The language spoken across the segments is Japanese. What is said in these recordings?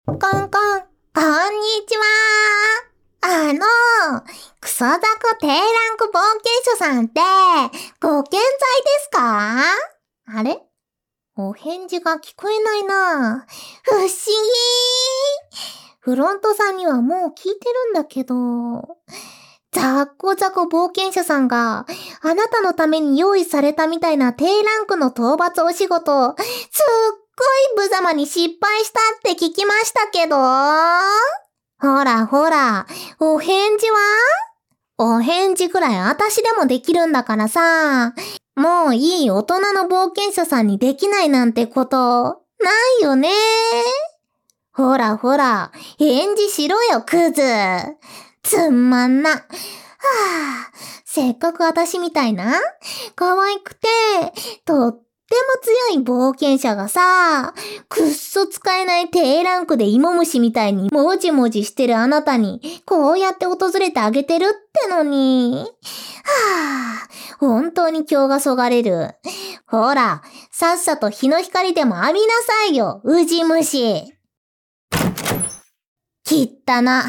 コンコン、こんにちは。クソザコ低ランク冒険者さんって、ご健在ですか？あれ？お返事が聞こえないな。不思議。フロントさんにはもう聞いてるんだけど、ザコザコ冒険者さんがあなたのために用意されたみたいな低ランクの討伐お仕事、すっごい無様に失敗したって聞きましたけど。ほらほら、お返事は？お返事くらい私でもできるんだからさ。もういい大人の冒険者さんにできないなんてこと、ないよね。ほらほら、返事しろよ、クズ。つんまんな。はぁ、せっかく私みたいな、可愛くて、とっても強い冒険者がさ、くっそ使えない低ランクで芋虫みたいにもじもじしてるあなたに、こうやって訪れてあげてるってのに。はぁ、本当に今日がそがれる。ほら、さっさと日の光でも浴びなさいよ、ウジ虫。きったな。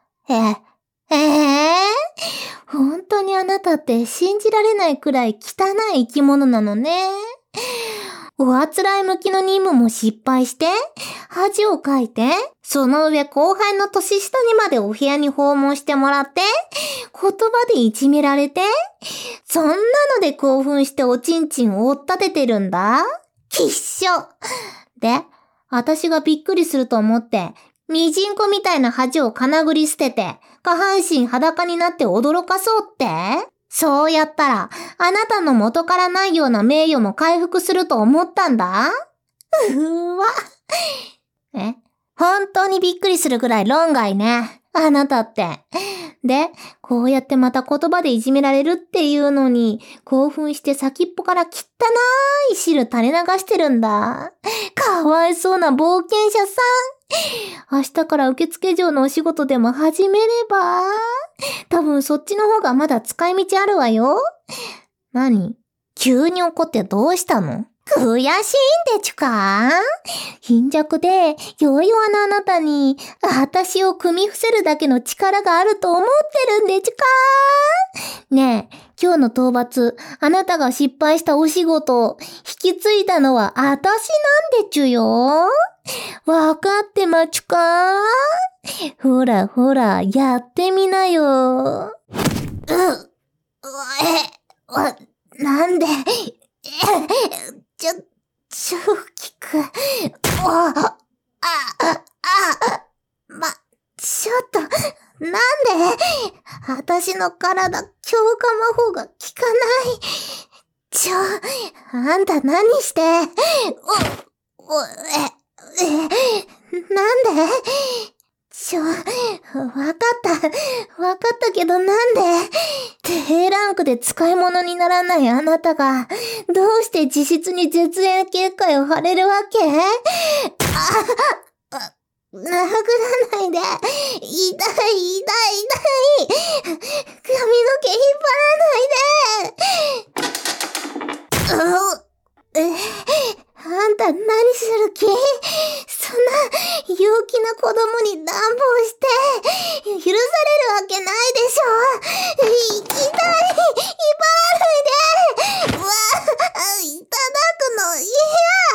本当にあなたって信じられないくらい汚い生き物なのね。おあつらい向きの任務も失敗して、恥をかいて、その上後輩の年下にまでお部屋に訪問してもらって、言葉でいじめられて、そんなので興奮しておちんちんを追っ立ててるんだ。きっしょ。で、私がびっくりすると思って、ミジンコみたいな恥をかなぐり捨てて、下半身裸になって驚かそうって？そうやったら、あなたの元からないような名誉も回復すると思ったんだ？わ。本当にびっくりするぐらい論外ね。あなたって。で、こうやってまた言葉でいじめられるっていうのに、興奮して先っぽから汚い汁垂れ流してるんだ。かわいそうな冒険者さん。明日から受付嬢のお仕事でも始めれば。多分そっちの方がまだ使い道あるわよ。何？急に怒ってどうしたの？悔しいんでちゅか？貧弱で弱々なあなたに、私を組み伏せるだけの力があると思ってるんでちゅか？ねえ、今日の討伐、あなたが失敗したお仕事、引き継いだのは私なんでちゅよ。わかってまちゅか？ほらほら、やってみなよ。なんで、ちょきく。ちょっと、なんで、私の体、強化魔法が効かない。あんた何して、なんで？わかったけどなんで？低ランクで使い物にならないあなたが、どうして実質に絶縁警戒を張れるわけ？殴らないで。痛い。髪の毛引っ張らないで。あんた何する気？そんな陽気な子供に乱暴して許されるわけないでしょ。引っ張らないで。いただくの嫌。